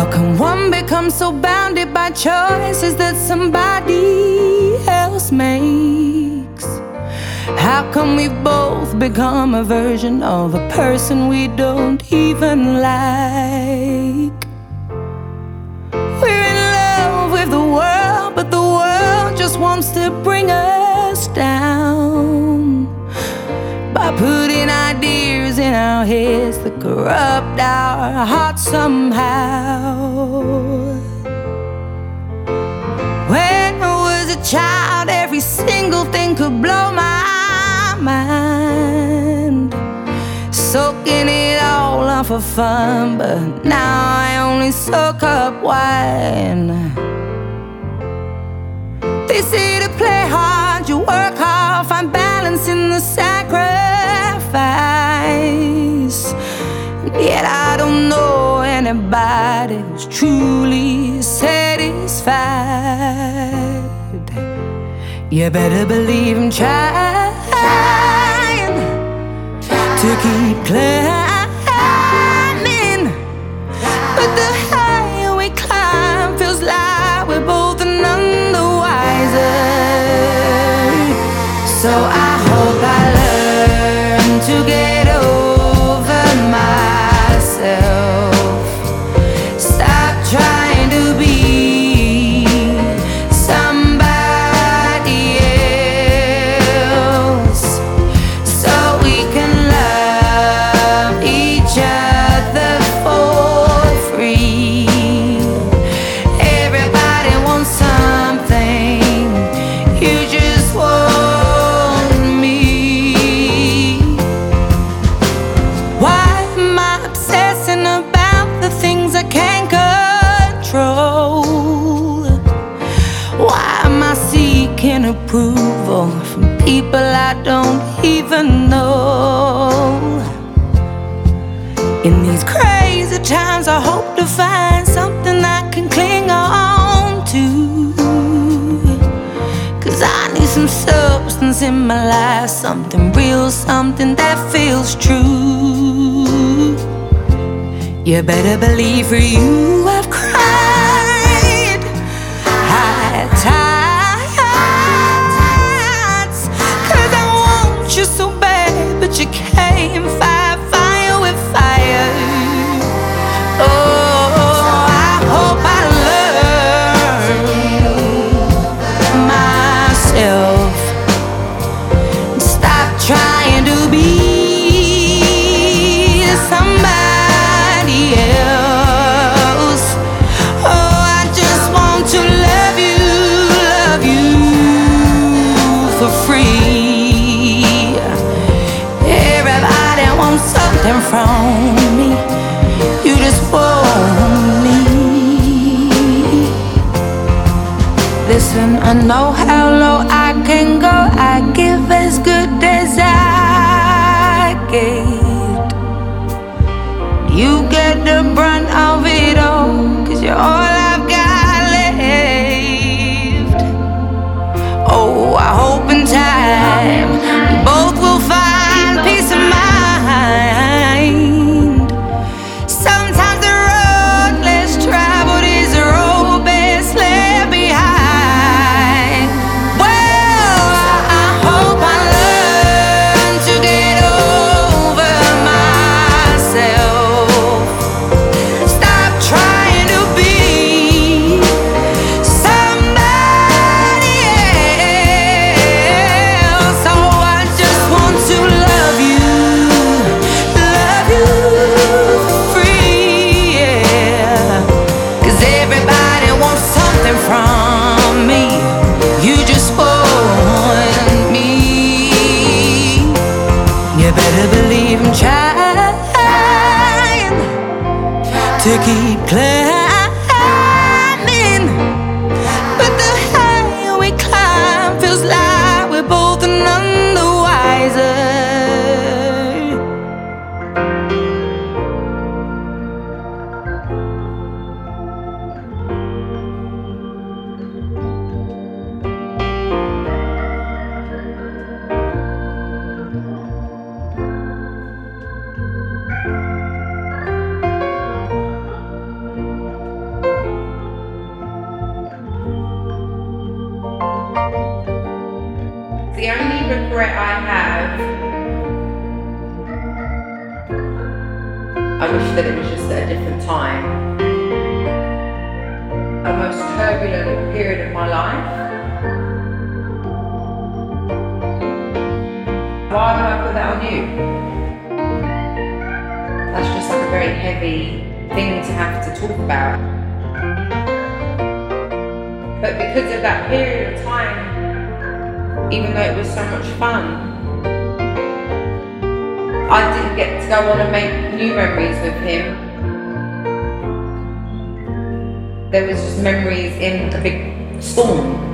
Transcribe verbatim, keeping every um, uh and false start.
How can one become so bounded by choices that somebody else makes? How can we both become a version of a person we don't even like? We're in love with the world, but the world just wants to bring us down by putting ideas in our heads that corrupt our hearts somehow. When I was a child, every single thing could blow my mind, soaking it all up for fun, but now I only soak up wine. They say to play hard, you work hard, find balance in the sacrifice. Yet I don't know anybody who's truly satisfied. You better believe I'm trying to keep climbing, but the higher we climb feels like we're both none the wiser. So I hope I learn to get over myself, stop trying to be somebody else, so we can love each other for free. Everybody wants something, you just want me. Why am I obsessing about the things I can't control? Why am I seeking approval from people I don't even know? In these crazy times, I hope to find something I can cling on to, 'cause I need some substance in my life, something real, something that feels true. You better believe for you I've cried high tides, 'cause I want you so bad, but you can't fight fire with fire. Oh, I hope I learn myself, stop trying to be somebody else. Oh, I just want to love you, love you for free. Everybody wants something from me, you just want me. Listen, I know how low I can go, I give as good as I get. You get the brunt of it all, 'cause you're all I've got left. Oh, I hope in time we both will find peace of mind. Sometimes the road less traveled is the road best left behind. Well, I hope I learn to get over myself, stop trying to be somebody else. Oh, I just want to love you, love you for free, yeah. 'Cause everybody wants something from me, you just want me. You better believe I'm trying to keep climbing, but the higher we climb feels like we're both none the wiser. regret I have, I wish that it was just at a different time. A most turbulent period of my life. Why would I put that on you? That's just like a very heavy thing to have to talk about. But because of that period of time, even though it was so much fun, I didn't get to go on and make new memories with him. There was just memories in a big storm.